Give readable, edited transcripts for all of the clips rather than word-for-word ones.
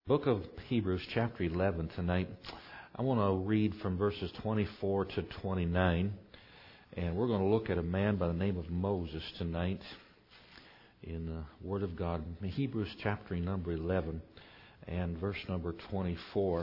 Book of Hebrews, chapter 11 tonight. I want to read from verses 24 to 29. And we're going to look at a man by the name of Moses tonight in the Word of God. Hebrews chapter number 11 and verse number 24.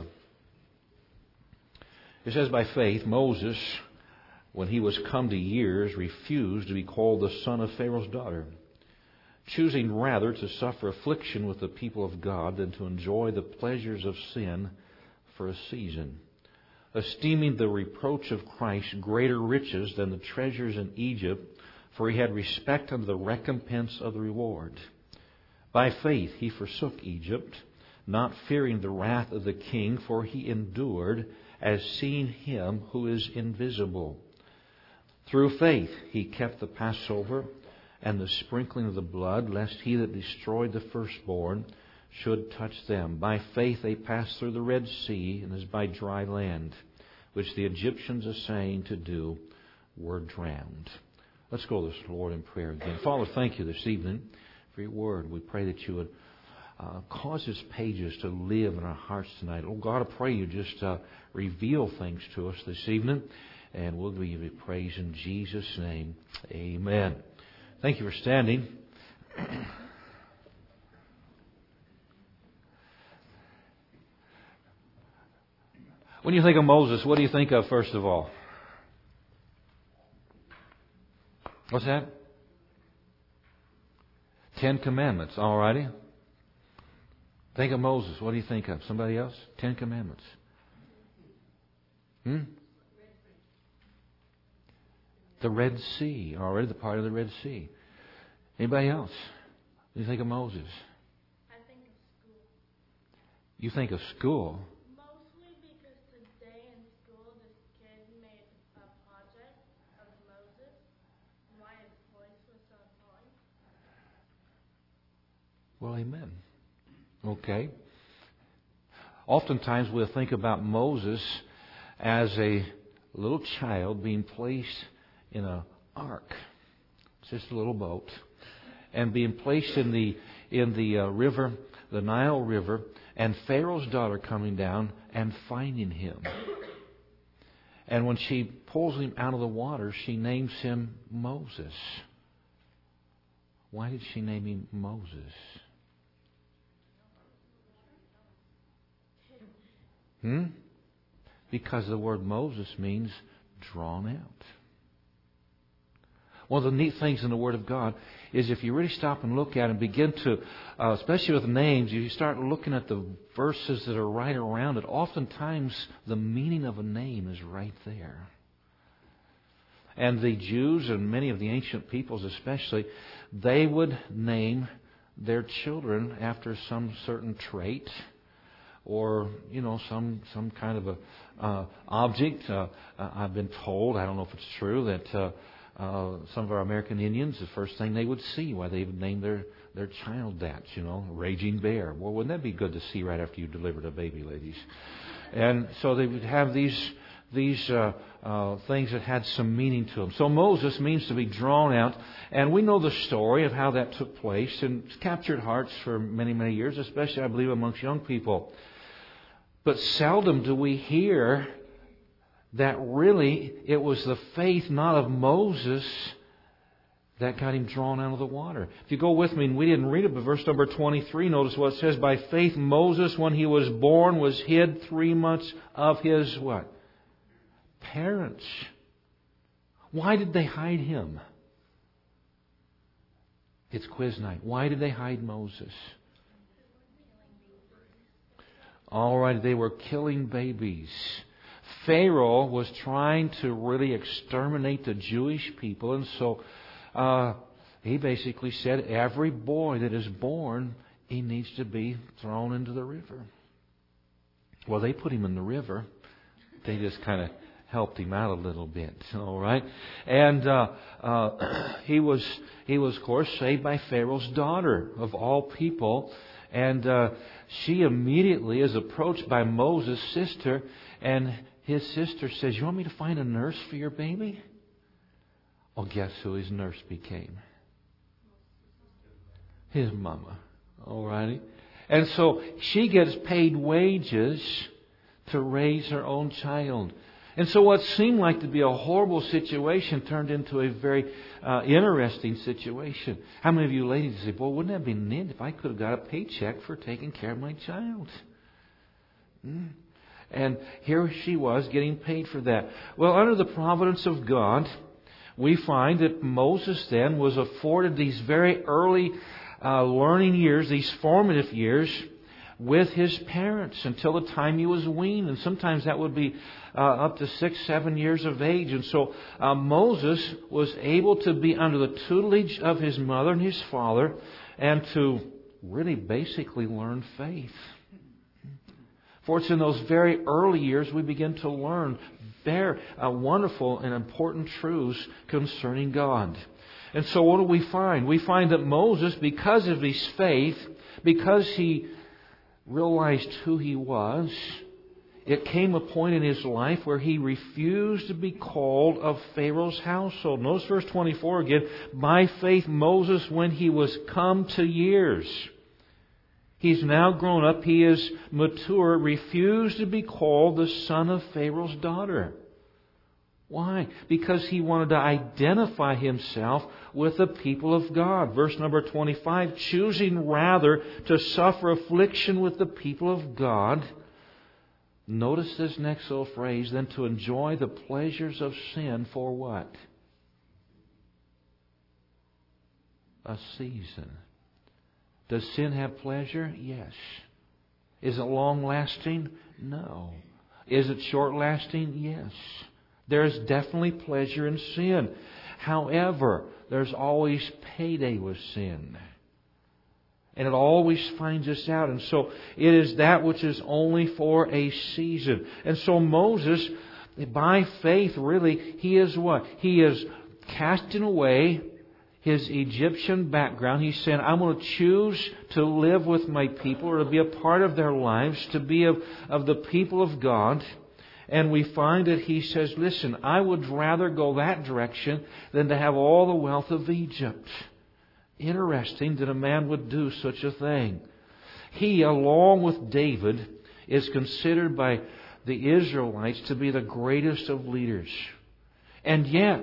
It says, by faith, Moses, when he was come to years, refused to be called the son of Pharaoh's daughter, choosing rather to suffer affliction with the people of God than to enjoy the pleasures of sin for a season, esteeming the reproach of Christ greater riches than the treasures in Egypt, for he had respect unto the recompense of the reward. By faith he forsook Egypt, not fearing the wrath of the king, for he endured as seeing him who is invisible. Through faith he kept the Passover and the sprinkling of the blood, lest he that destroyed the firstborn should touch them. By faith they passed through the Red Sea, and as by dry land, which the Egyptians essaying to do were drowned. Let's go to the Lord in prayer again. Father, thank you this evening for your word. We pray that you would cause its pages to live in our hearts tonight. Oh God, I pray you just reveal things to us this evening, and we'll give you praise in Jesus' name. Amen. Thank you for standing. When you think of Moses, what do you think of first of all? What's that? 10 Commandments. All righty. Think of Moses. What do you think of? Somebody else? 10 Commandments. The Red Sea. Already the part of the Red Sea. Anybody else? What do you think of Moses? I think of school. You think of school? Mostly because today in school this kid made a project of Moses and why his voice was so annoying. Well, amen. Okay. Oftentimes we'll think about Moses as a little child being placed in an ark. It's just a little boat. And being placed in the river, the Nile River, and Pharaoh's daughter coming down and finding him. And when she pulls him out of the water, she names him Moses. Why did she name him Moses? Because the word Moses means drawn out. One of the neat things in the Word of God is if you really stop and look at it and begin to, especially with names, you start looking at the verses that are right around it. Oftentimes, the meaning of a name is right there. And the Jews and many of the ancient peoples especially, they would name their children after some certain trait or, some kind of a object. I've been told, I don't know if it's true, that some of our American Indians, the first thing they would see, why they would name their child that, Raging Bear. Well, wouldn't that be good to see right after you delivered a baby, ladies? And so they would have these things that had some meaning to them. So Moses means to be drawn out, and we know the story of how that took place, and it's captured hearts for many, many years, especially, I believe, amongst young people. But seldom do we hear that really it was the faith not of Moses that got him drawn out of the water. If you go with me, and we didn't read it, but verse number 23, notice what it says. By faith Moses, when he was born, was hid 3 months of his what? Parents. Why did they hide him? It's quiz night. Why did they hide Moses? All right, they were killing babies. Pharaoh was trying to really exterminate the Jewish people, and so he basically said every boy that is born, he needs to be thrown into the river. Well, they put him in the river. They just kind of helped him out a little bit, all right? And he was, of course, saved by Pharaoh's daughter, of all people. And she immediately is approached by Moses' sister, and his sister says, you want me to find a nurse for your baby? Oh, guess who his nurse became? His mama. Alrighty. And so she gets paid wages to raise her own child. And so what seemed like to be a horrible situation turned into a very interesting situation. How many of you ladies say, boy, wouldn't that be neat if I could have got a paycheck for taking care of my child? And here she was getting paid for that. Well, under the providence of God, we find that Moses then was afforded these very early learning years, these formative years, with his parents until the time he was weaned. And sometimes that would be up to 6, 7 years of age. And so Moses was able to be under the tutelage of his mother and his father and to really basically learn faith. For it's in those very early years we begin to learn very wonderful and important truths concerning God. And so what do we find? We find that Moses, because of his faith, because he realized who he was, it came a point in his life where he refused to be called of Pharaoh's household. Notice verse 24 again. By faith Moses, when he was come to years, he's now grown up, he is mature, refused to be called the son of Pharaoh's daughter. Why? Because he wanted to identify himself with the people of God. Verse number 25, choosing rather to suffer affliction with the people of God. Notice this next little phrase, than to enjoy the pleasures of sin for what? A season. Does sin have pleasure? Yes. Is it long-lasting? No. Is it short-lasting? Yes. There's definitely pleasure in sin. However, there's always payday with sin. And it always finds us out. And so it is that which is only for a season. And so Moses, by faith, really, he is what? He is casting away his Egyptian background. He's saying, I'm going to choose to live with my people, or to be a part of their lives, to be of the people of God. And we find that he says, listen, I would rather go that direction than to have all the wealth of Egypt. Interesting that a man would do such a thing. He, along with David, is considered by the Israelites to be the greatest of leaders. And yet,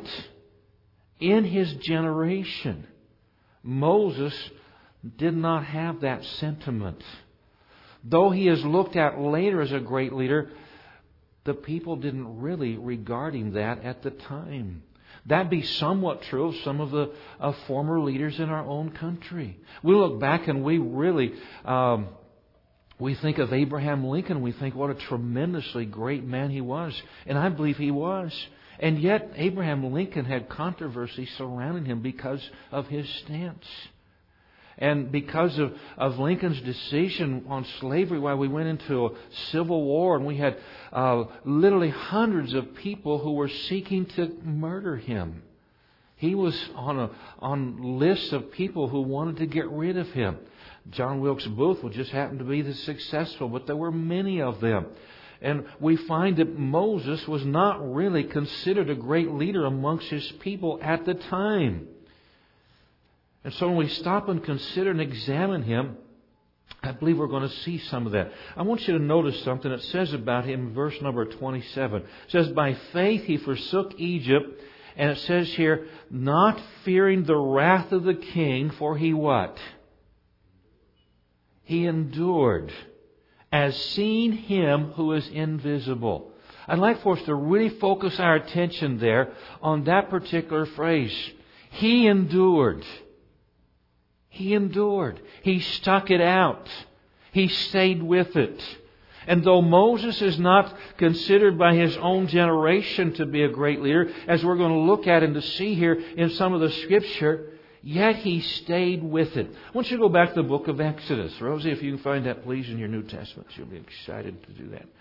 in his generation, Moses did not have that sentiment. Though he is looked at later as a great leader, the people didn't really regard him that at the time. That'd be somewhat true of some of the former leaders in our own country. We look back and we really, we think of Abraham Lincoln. We think what a tremendously great man he was. And I believe he was. And yet Abraham Lincoln had controversy surrounding him because of his stance. And because of Lincoln's decision on slavery, why we went into a civil war, and we had literally hundreds of people who were seeking to murder him. He was on lists of people who wanted to get rid of him. John Wilkes Booth would just happen to be the successful, but there were many of them. And we find that Moses was not really considered a great leader amongst his people at the time. And so when we stop and consider and examine him, I believe we're going to see some of that. I want you to notice something it says about him in verse number 27. It says, by faith he forsook Egypt, and it says here, not fearing the wrath of the king, for he what? He endured, as seeing him who is invisible. I'd like for us to really focus our attention there on that particular phrase. He endured. He endured. He stuck it out. He stayed with it. And though Moses is not considered by his own generation to be a great leader, as we're going to look at and to see here in some of the Scripture, yet he stayed with it. I want you to go back to the book of Exodus. Rosie, if you can find that, please, in your New Testament. You'll be excited to do that.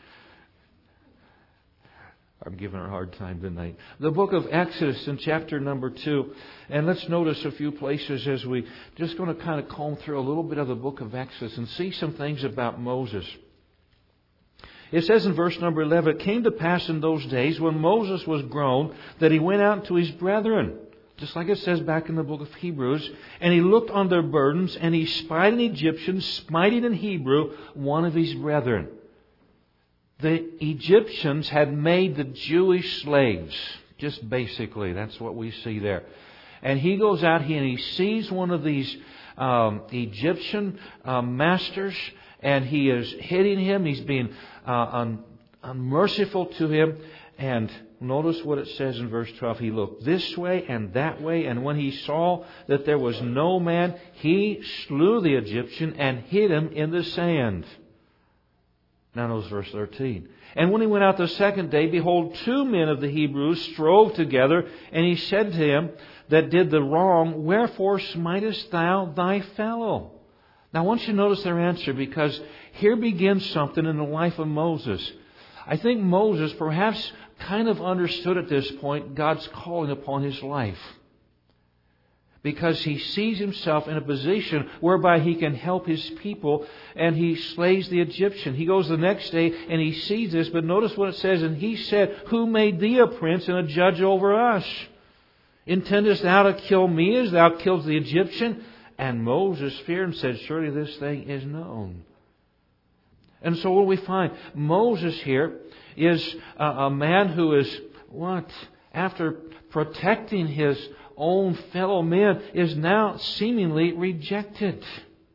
I'm giving her a hard time tonight. The book of Exodus in chapter number 2. And let's notice a few places as we just going to kind of comb through a little bit of the book of Exodus and see some things about Moses. It says in verse number 11, it came to pass in those days when Moses was grown that he went out to his brethren. just like it says back in the book of Hebrews. And he looked on their burdens, and he spied an Egyptian smiting in Hebrew one of his brethren. The Egyptians had made the Jewish slaves. Just basically, that's what we see there. And he goes out and he sees one of these Egyptian masters, and he is hitting him. He's being unmerciful to him. And notice what it says in verse 12. He looked this way and that way, and when he saw that there was no man, he slew the Egyptian and hid him in the sand. Now notice verse 13. And when he went out the second day, behold, 2 men of the Hebrews strove together, and he said to him that did the wrong, wherefore smitest thou thy fellow? Now I want you to notice their answer, because here begins something in the life of Moses. I think Moses perhaps kind of understood at this point God's calling upon his life, because he sees himself in a position whereby he can help his people, and he slays the Egyptian. He goes the next day and he sees this, but notice what it says, and he said, who made thee a prince and a judge over us? Intendest thou to kill me as thou killest the Egyptian? And Moses feared and said, surely this thing is known. And so what we find, Moses here is a man who is, after protecting his own fellow men, is now seemingly rejected.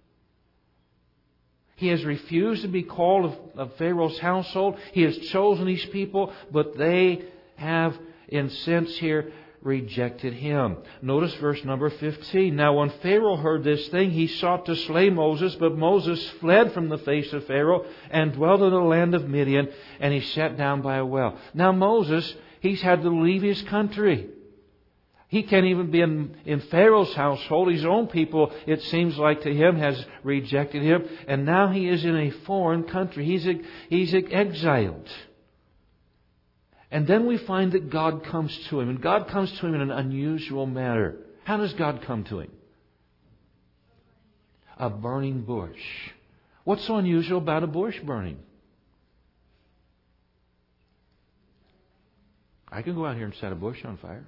He has refused to be called of Pharaoh's household. He has chosen these people, but they have, in sense here, rejected him. Notice verse number 15. Now when Pharaoh heard this thing, he sought to slay Moses, but Moses fled from the face of Pharaoh and dwelt in the land of Midian, and he sat down by a well. Now Moses, he's had to leave his country. He can't even be in Pharaoh's household. His own people, it seems like to him, has rejected him. And now he is in a foreign country. He's exiled. And then we find that God comes to him. And God comes to him in an unusual manner. How does God come to him? A burning bush. What's so unusual about a bush burning? I can go out here and set a bush on fire.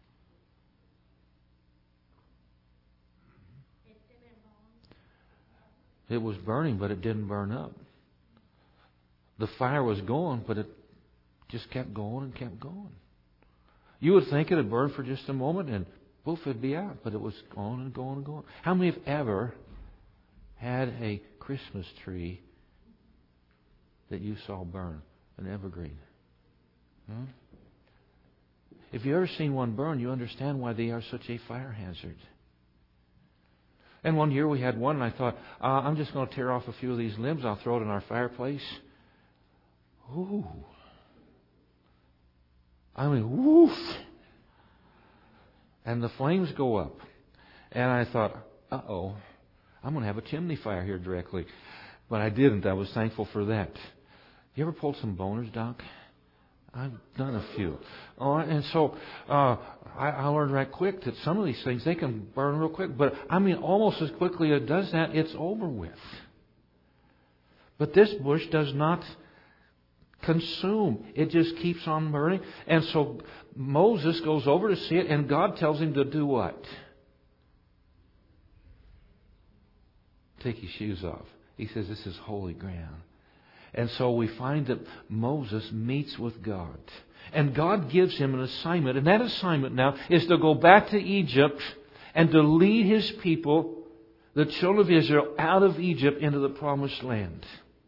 It was burning, but it didn't burn up. The fire was going, but it just kept going and kept going. You would think it had burned for just a moment and poof, it'd be out. But it was going and going and going. How many have ever had a Christmas tree that you saw burn? An evergreen? If you've ever seen one burn, you understand why they are such a fire hazard. And one year we had one, and I thought, I'm just going to tear off a few of these limbs. I'll throw it in our fireplace. Ooh. I mean, woof. And the flames go up. And I thought, uh-oh, I'm going to have a chimney fire here directly. But I didn't. I was thankful for that. You ever pulled some boners, Doc? I've done a few. And so I learned right quick that some of these things, they can burn real quick. But I mean, almost as quickly as it does that, it's over with. But this bush does not consume. It just keeps on burning. And so Moses goes over to see it, and God tells him to do what? Take his shoes off. He says, this is holy ground. And so we find that Moses meets with God. And God gives him an assignment. And that assignment now is to go back to Egypt and to lead his people, the children of Israel, out of Egypt into the promised land.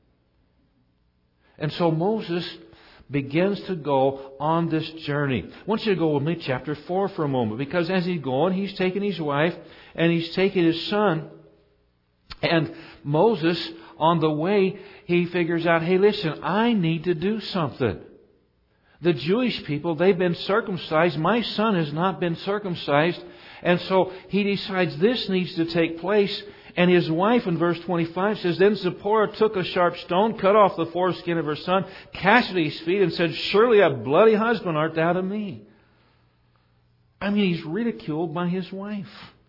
And so Moses begins to go on this journey. I want you to go with me chapter 4 for a moment. Because as he's going, he's taking his wife and he's taking his son. And Moses, on the way, he figures out, hey, listen, I need to do something. The Jewish people, they've been circumcised. My son has not been circumcised. And so he decides this needs to take place. And his wife, in verse 25, says, then Zipporah took a sharp stone, cut off the foreskin of her son, cast it at his feet, and said, surely a bloody husband art thou to me. I mean, he's ridiculed by his wife.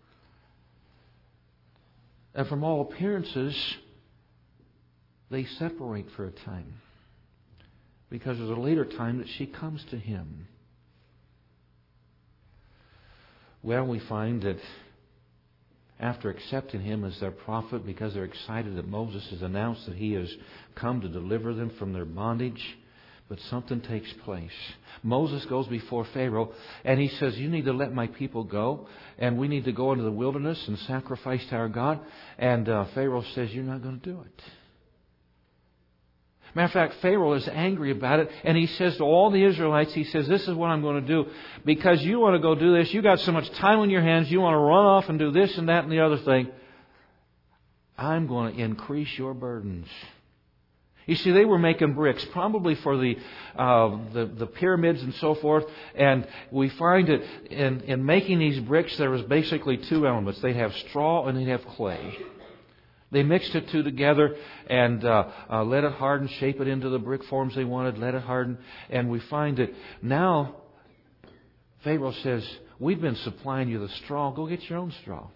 And from all appearances, they separate for a time. Because there's a later time that she comes to him. Well, we find that after accepting him as their prophet, because they're excited that Moses has announced that he has come to deliver them from their bondage, but something takes place. Moses goes before Pharaoh and he says, you need to let my people go, and we need to go into the wilderness and sacrifice to our God. And Pharaoh says, you're not going to do it. Matter of fact, Pharaoh is angry about it, and he says to all the Israelites, he says, this is what I'm going to do. Because you want to go do this, you got so much time on your hands, you want to run off and do this and that and the other thing. I'm going to increase your burdens. You see, they were making bricks, probably for the pyramids and so forth. And we find that in making these bricks, there was basically two elements. They'd have straw and they'd have clay. They mixed the two together and let it harden, shape it into the brick forms they wanted, let it harden. And we find that now Pharaoh says, we've been supplying you the straw. Go get your own straw.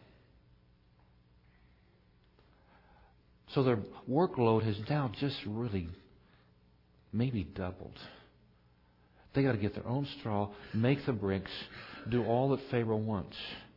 So their workload has now just really maybe doubled. They got to get their own straw, make the bricks, do all that Pharaoh wants.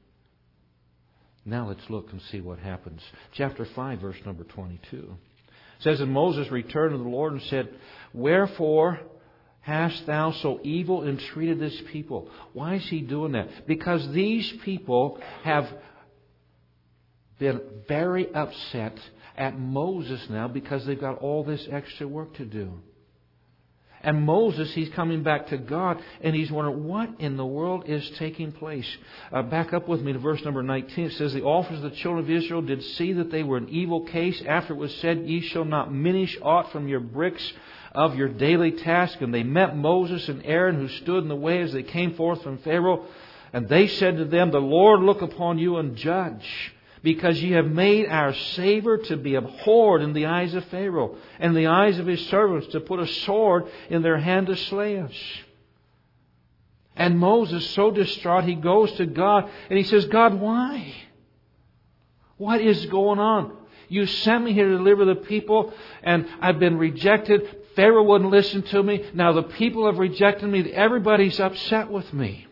Now let's look and see what happens. Chapter 5, verse number 22. It says, and Moses returned to the Lord and said, wherefore hast thou so evil entreated this people? Why is he doing that? Because these people have been very upset at Moses now because they've got all this extra work to do. And Moses, he's coming back to God and he's wondering what in the world is taking place. Back up with me to verse number 19. It says, the officers of the children of Israel did see that they were in evil case. After it was said, ye shall not minish aught from your bricks of your daily task. And they met Moses and Aaron, who stood in the way as they came forth from Pharaoh. And they said to them, the Lord look upon you and judge, because ye have made our Savior to be abhorred in the eyes of Pharaoh, and in the eyes of his servants, to put a sword in their hand to slay us. And Moses, so distraught, he goes to God, and he says, God, why? What is going on? You sent me here to deliver the people, and I've been rejected. Pharaoh wouldn't listen to me. Now the people have rejected me. Everybody's upset with me.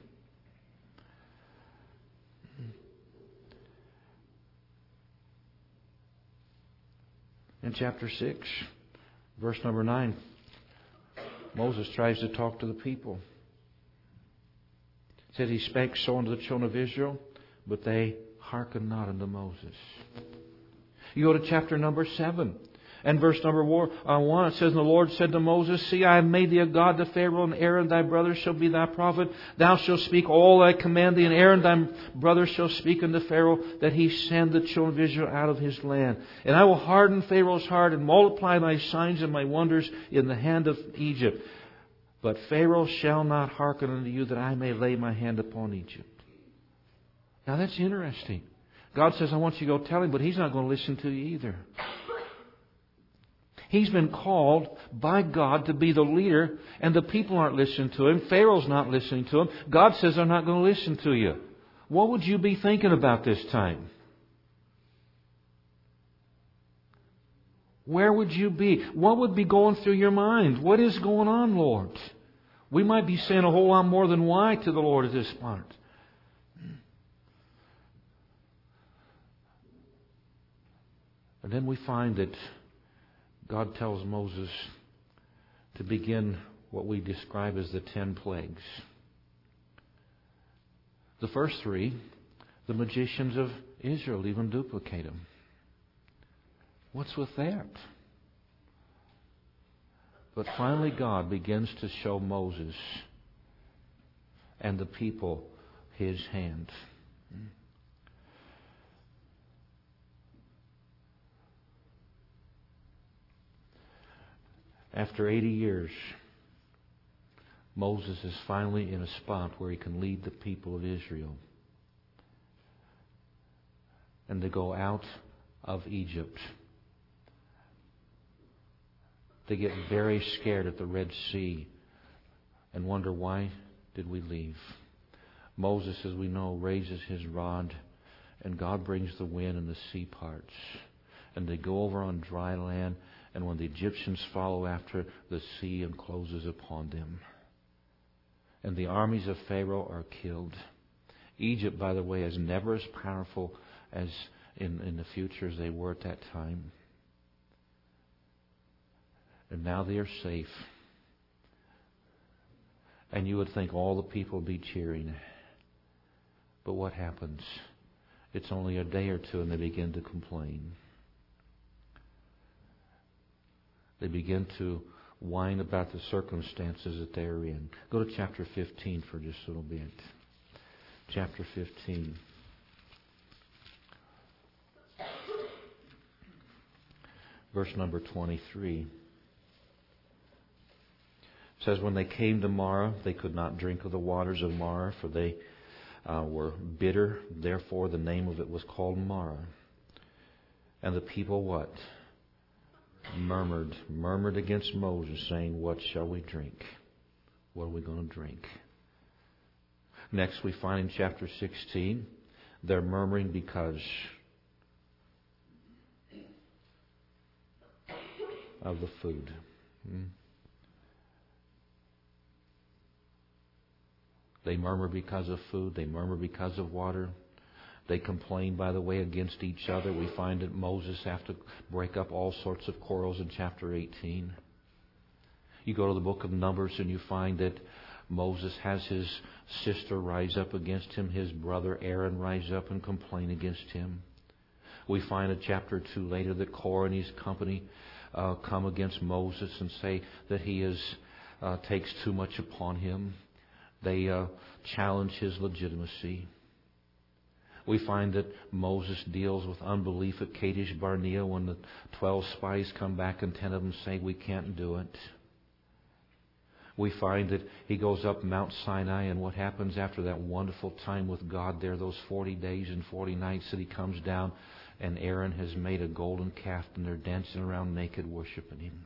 In chapter 6, verse number 9, Moses tries to talk to the people. It said, he spake so unto the children of Israel, but they hearkened not unto Moses. You go to chapter number 7. And verse number 1, it says, and the Lord said to Moses, see, I have made thee a god to Pharaoh, and Aaron thy brother shall be thy prophet. Thou shalt speak all I command thee, and Aaron thy brother shall speak unto Pharaoh, that he send the children of Israel out of his land. And I will harden Pharaoh's heart, and multiply my signs and my wonders in the hand of Egypt. But Pharaoh shall not hearken unto you, that I may lay my hand upon Egypt. Now that's interesting. God says, I want you to go tell him, but he's not going to listen to you either. He's been called by God to be the leader, and the people aren't listening to him. Pharaoh's not listening to him. God says, I'm not going to listen to you. What would you be thinking about this time? Where would you be? What would be going through your mind? What is going on, Lord? We might be saying a whole lot more than why to the Lord at this point. And then we find that God tells Moses to begin what we describe as the 10 plagues. The first 3, the magicians of Israel even duplicate them. What's with that? But finally God begins to show Moses and the people his hand. After 80 years, Moses is finally in a spot where he can lead the people of Israel. And they go out of Egypt. They get very scared at the Red Sea and wonder, why did we leave? Moses, as we know, raises his rod, and God brings the wind and the sea parts. And they go over on dry land. And when the Egyptians follow after, the sea encloses upon them. And the armies of Pharaoh are killed. Egypt, by the way, is never as powerful as in the future as they were at that time. And now they are safe. And you would think all the people would be cheering. But what happens? It's only a day or two and they begin to complain. They begin to whine about the circumstances that they're in. Go to chapter 15 for just a little bit. Chapter 15. Verse number 23. It says, when they came to Marah, they could not drink of the waters of Marah, for they were bitter. Therefore the name of it was called Marah. And the people what? Murmured against Moses, saying, what shall we drink? What are we going to drink? Next we find in chapter 16, they're murmuring because of the food. They murmur because of food. They murmur because of water. They complain, by the way, against each other. We find that Moses have to break up all sorts of quarrels in chapter 18. You go to the book of Numbers and you find that Moses has his sister rise up against him. His brother Aaron rise up and complain against him. We find in chapter 2 later that Korah and his company come against Moses and say that he takes too much upon him. They challenge his legitimacy. We find that Moses deals with unbelief at Kadesh Barnea when the 12 spies come back and 10 of them say, we can't do it. We find that he goes up Mount Sinai, and what happens after that wonderful time with God there, those 40 days and 40 nights, that he comes down and Aaron has made a golden calf and they're dancing around naked worshiping him.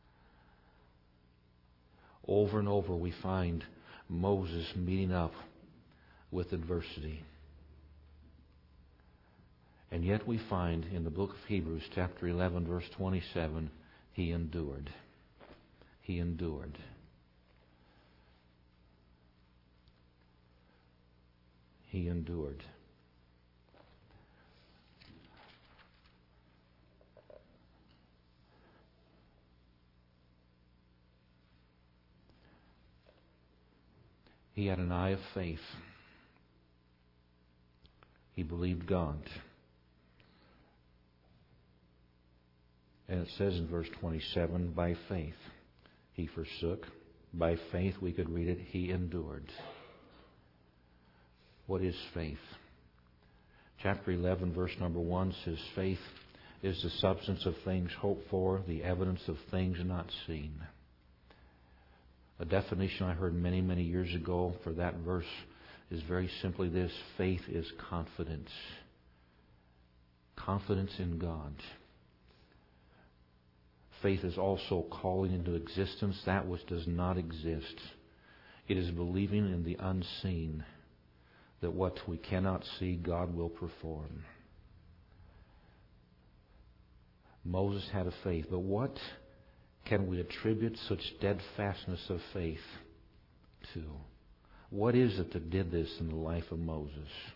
Over and over we find Moses meeting up with adversity. And yet we find in the book of Hebrews, chapter 11, verse 27, he endured. He endured. He endured. He had an eye of faith. He believed God. And it says in verse 27, by faith he forsook. By faith, we could read it, he endured. What is faith? Chapter 11, verse number 1 says, faith is the substance of things hoped for, the evidence of things not seen. A definition I heard many, many years ago for that verse is very simply this: faith is confidence. Confidence in God. Faith is also calling into existence that which does not exist. It is believing in the unseen, that what we cannot see, God will perform. Moses had a faith, but what can we attribute such steadfastness of faith to? What is it that did this in the life of Moses?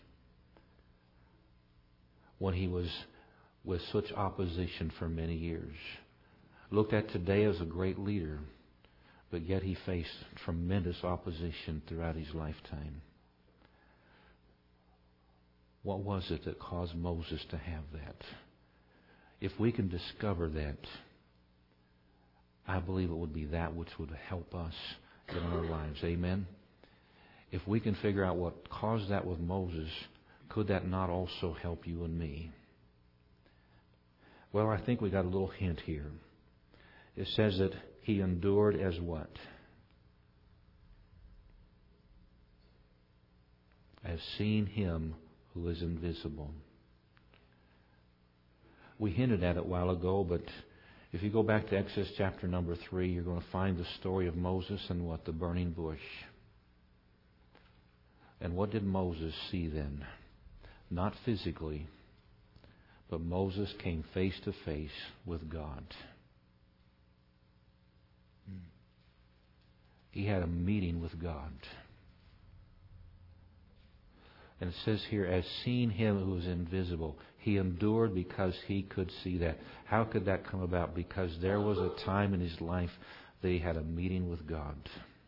When he was with such opposition for many years. Looked at today as a great leader, but yet he faced tremendous opposition throughout his lifetime. What was it that caused Moses to have that? If we can discover that, I believe it would be that which would help us in our lives. Amen? If we can figure out what caused that with Moses, could that not also help you and me? Well, I think we got a little hint here. It says that he endured as what? As seeing him who is invisible. We hinted at it a while ago, but if you go back to Exodus chapter number 3, you're going to find the story of Moses and what? The burning bush. And what did Moses see then? Not physically, but Moses came face to face with God. He had a meeting with God. And it says here, as seeing Him who is invisible. He endured because He could see that. How could that come about? Because there was a time in His life that He had a meeting with God.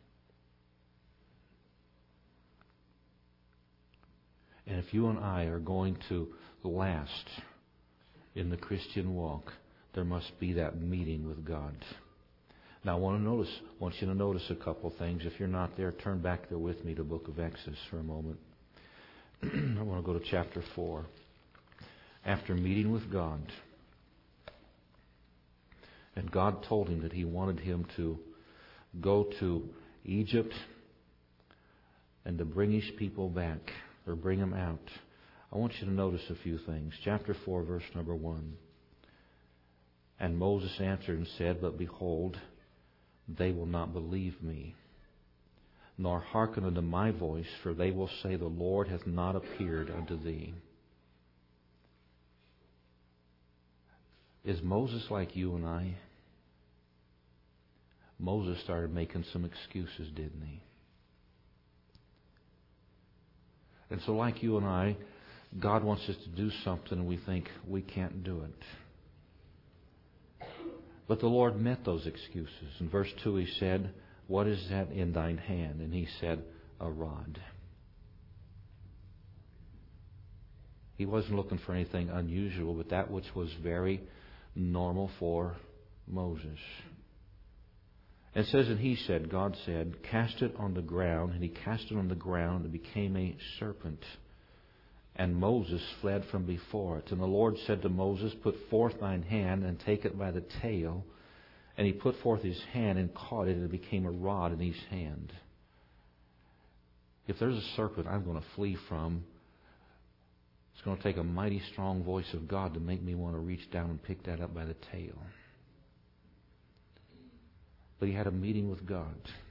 And if you and I are going to last in the Christian walk, there must be that meeting with God. Now I want you to notice a couple things. If you're not there, turn back there with me to the book of Exodus for a moment. I want to go to chapter 4. After meeting with God, and God told him that He wanted him to go to Egypt and to bring His people back, or bring them out. I want you to notice a few things. Chapter 4, verse number 1. And Moses answered and said, But behold, they will not believe me, nor hearken unto my voice, for they will say, The Lord hath not appeared unto thee. Is Moses like you and I? Moses started making some excuses, didn't he? And so like you and I, God wants us to do something and we think we can't do it. But the Lord met those excuses. In verse 2 He said, What is that in thine hand? And he said, A rod. He wasn't looking for anything unusual, but that which was very normal for Moses. And it says, and he said, God said, Cast it on the ground. And he cast it on the ground, and it became a serpent. And Moses fled from before it. And the Lord said to Moses, Put forth thine hand, and take it by the tail. And he put forth his hand, and caught it, and it became a rod in his hand. If there's a serpent I'm going to flee from, it's going to take a mighty strong voice of God to make me want to reach down and pick that up by the tail. But he had a meeting with God.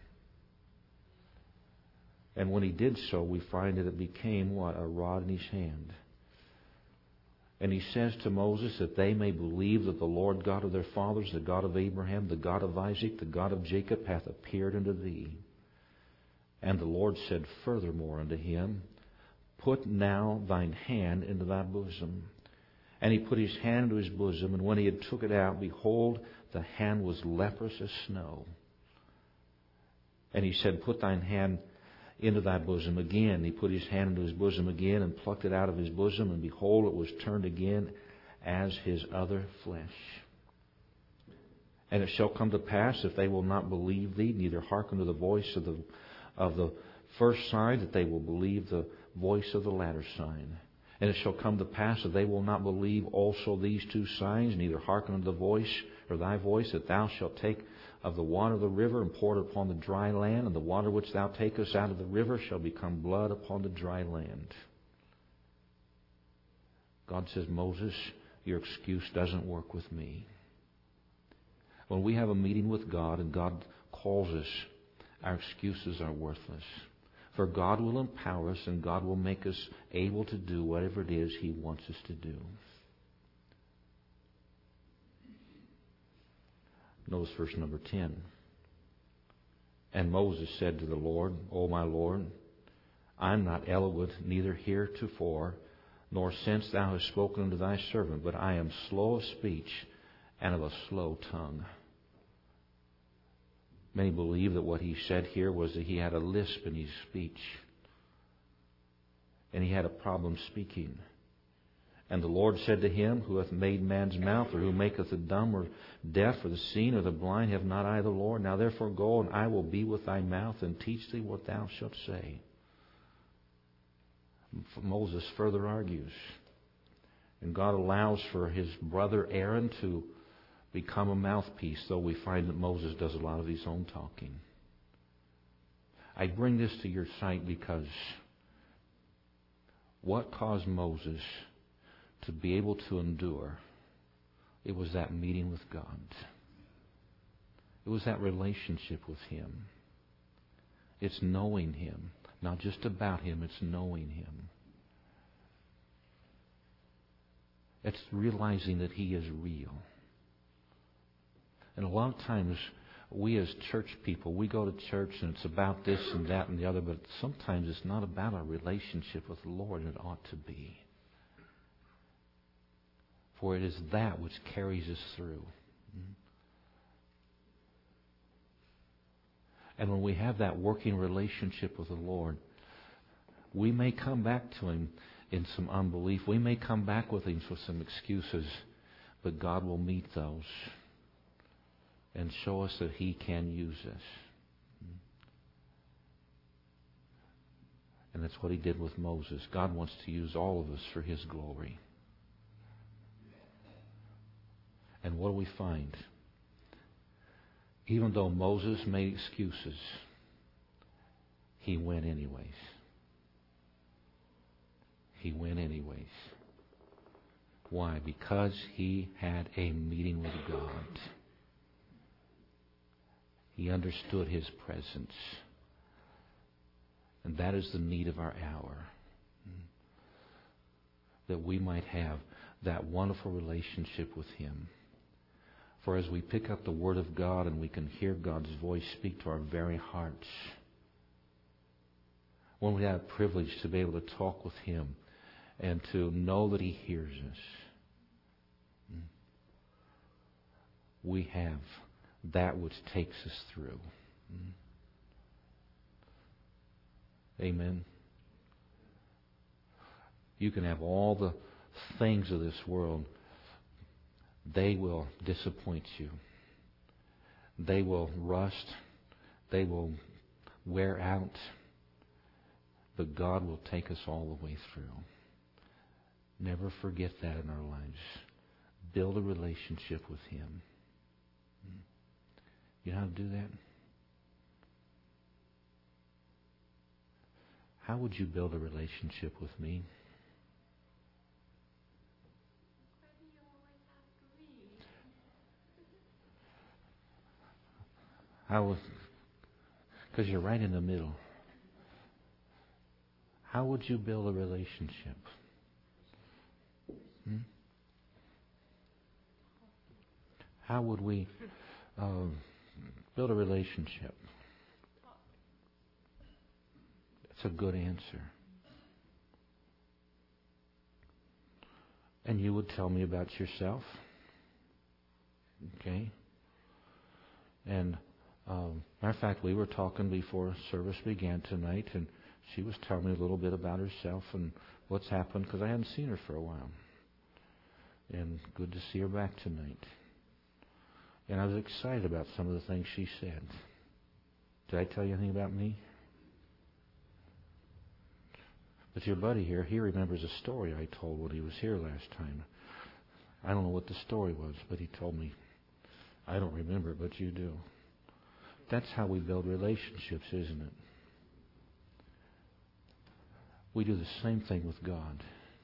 And when he did so, we find that it became what? A rod in his hand. And he says to Moses that they may believe that the Lord God of their fathers, the God of Abraham, the God of Isaac, the God of Jacob, hath appeared unto thee. And the Lord said furthermore unto him, Put now thine hand into thy bosom. And he put his hand into his bosom, and when he had took it out, behold, the hand was leprous as snow. And he said, Put thine hand into thy bosom again. He put his hand into his bosom again, and plucked it out of his bosom, and behold, it was turned again as his other flesh. And it shall come to pass, if they will not believe thee, neither hearken to the voice of the first sign, that they will believe the voice of the latter sign. And it shall come to pass, if they will not believe also these two signs, neither hearken unto the voice or thy voice, that thou shalt take of the water of the river and pour it upon the dry land, and the water which thou takest out of the river shall become blood upon the dry land. God says, Moses, your excuse doesn't work with me. When we have a meeting with God and God calls us, our excuses are worthless. For God will empower us and God will make us able to do whatever it is He wants us to do. Notice verse number 10. And Moses said to the Lord, O my Lord, I am not eloquent, neither heretofore, nor since thou hast spoken unto thy servant, but I am slow of speech and of a slow tongue. Many believe that what he said here was that he had a lisp in his speech. And he had a problem speaking. And the Lord said to him, Who hath made man's mouth, or who maketh the dumb or deaf, or the seen, or the blind? Have not I the Lord? Now therefore go, and I will be with thy mouth, and teach thee what thou shalt say. Moses further argues. And God allows for his brother Aaron to become a mouthpiece, though we find that Moses does a lot of his own talking. I bring this to your sight because what caused Moses to be able to endure? It was that meeting with God. It was that relationship with Him. It's knowing Him. Not just about Him, it's knowing Him. It's realizing that He is real. And a lot of times we as church people, we go to church and it's about this and that and the other, but sometimes it's not about our relationship with the Lord, and it ought to be. For it is that which carries us through. And when we have that working relationship with the Lord, we may come back to Him in some unbelief. We may come back with Him with some excuses, but God will meet those and show us that He can use us. And that's what He did with Moses. God wants to use all of us for His glory. And what do we find? Even though Moses made excuses, he went anyways. He went anyways. Why? Because he had a meeting with God. He understood His presence. And that is the need of our hour. That we might have that wonderful relationship with Him. For as we pick up the Word of God and we can hear God's voice speak to our very hearts, when we have a privilege to be able to talk with Him and to know that He hears us, we have that which takes us through. Amen. You can have all the things of this world. They will disappoint you. They will rust. They will wear out. But God will take us all the way through. Never forget that in our lives. Build a relationship with Him. You know how to do that? How would you build a relationship with me? Because you're right in the middle. How would you build a relationship? How would we build a relationship? It's a good answer. And you would tell me about yourself. Okay? And matter of fact, we were talking before service began tonight, and she was telling me a little bit about herself and what's happened, because I hadn't seen her for a while. And good to see her back tonight. And I was excited about some of the things she said. Did I tell you anything about me? But your buddy here, he remembers a story I told when he was here last time. I don't know what the story was, but he told me. I don't remember it, but you do. That's how we build relationships, isn't it? We do the same thing with God.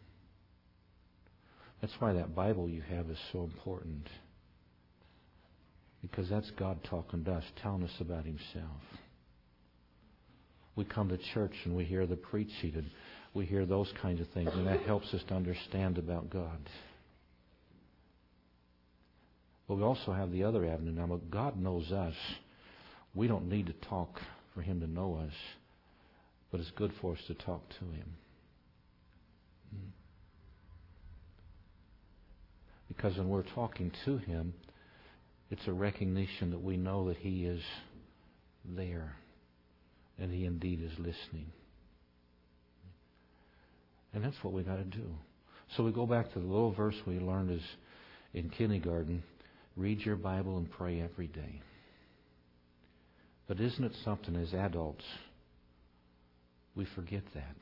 That's why that Bible you have is so important. Because that's God talking to us, telling us about Himself. We come to church and we hear the preaching and we hear those kinds of things, and that helps us to understand about God. But we also have the other avenue. Now, God knows us. We don't need to talk for Him to know us, but it's good for us to talk to Him. Because when we're talking to Him, it's a recognition that we know that He is there, and He indeed is listening. And that's what we got to do. So we go back to the little verse we learned is in kindergarten. Read your Bible and pray every day. But isn't it something as adults, we forget that.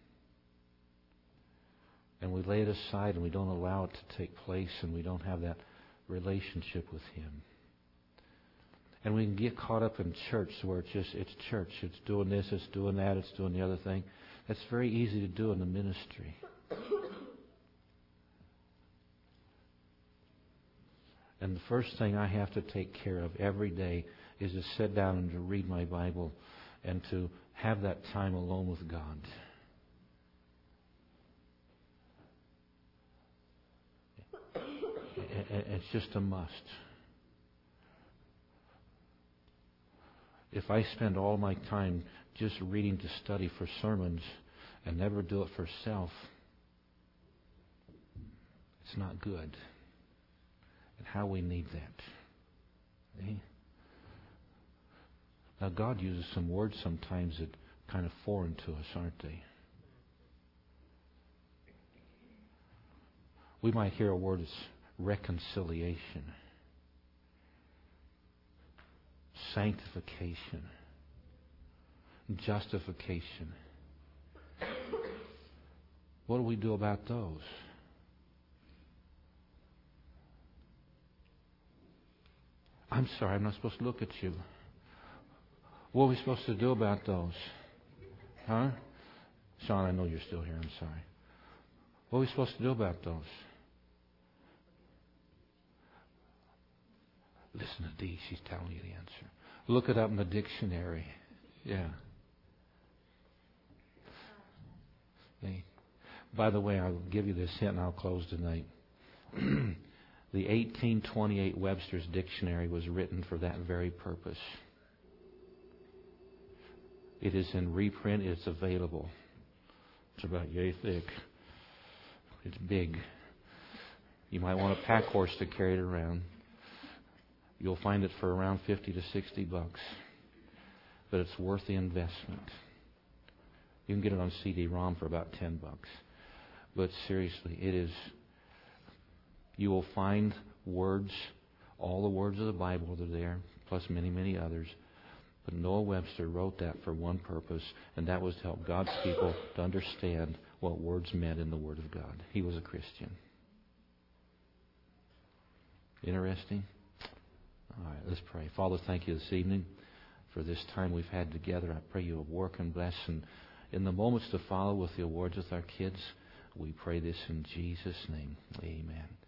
And we lay it aside and we don't allow it to take place, and we don't have that relationship with Him. And we can get caught up in church where it's church. It's doing this, it's doing that, it's doing the other thing. That's very easy to do in the ministry. And the first thing I have to take care of every day is to sit down and to read my Bible and to have that time alone with God. It's just a must. if I spend all my time just reading to study for sermons and never do it for self, it's not good. And how we need that. Eh? Now, God uses some words sometimes that are kind of foreign to us, aren't they? We might hear a word as reconciliation, sanctification, justification. What do we do about those? I'm sorry, I'm not supposed to look at you. What are we supposed to do about those? Huh? Sean, I know you're still here. I'm sorry. What are we supposed to do about those? Listen to Dee. She's telling you the answer. Look it up in the dictionary. Yeah. Okay. By the way, I'll give you this hint and I'll close tonight. The 1828 Webster's Dictionary was written for that very purpose. It is in reprint. It's available. It's about yay thick. It's big. You might want a pack horse to carry it around. You'll find it for around $50 to $60. But it's worth the investment. You can get it on CD-ROM for about $10. But seriously, it is. You will find words, all the words of the Bible that are there, plus many, many others. But Noah Webster wrote that for one purpose, and that was to help God's people to understand what words meant in the Word of God. He was a Christian. Interesting? All right, let's pray. Father, thank you this evening for this time we've had together. I pray you will work and bless. And in the moments to follow with the awards with our kids, we pray this in Jesus' name. Amen.